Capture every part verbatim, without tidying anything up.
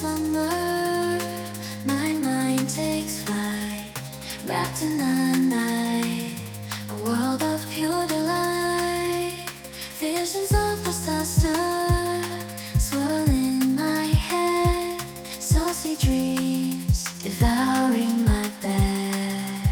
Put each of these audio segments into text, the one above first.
slumber, my mind takes flight, wrapped in the night, a world of pure delight. Visions of disaster swirl in my head, saucy dreams devouring my bed.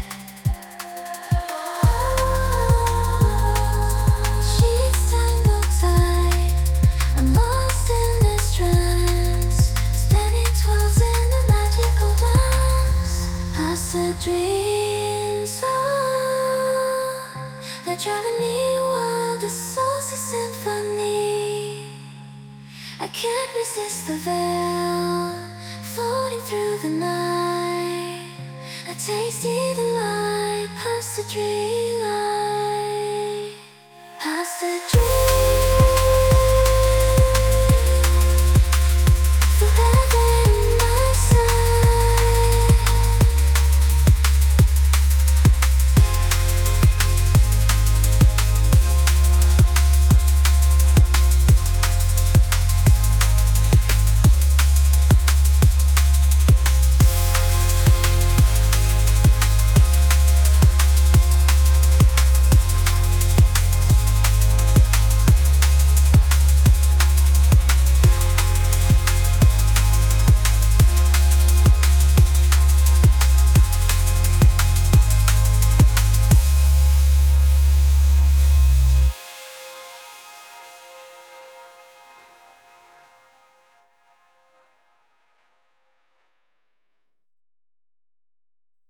Sheets tangled tight, I'm lost in this trance, spinning twirls in the magical dance. Past the dreams, oh, they're driving me wild, a saucy symphony. I can't resist the veil, floating through the night, a tasty delight, past the dream light, past the dream.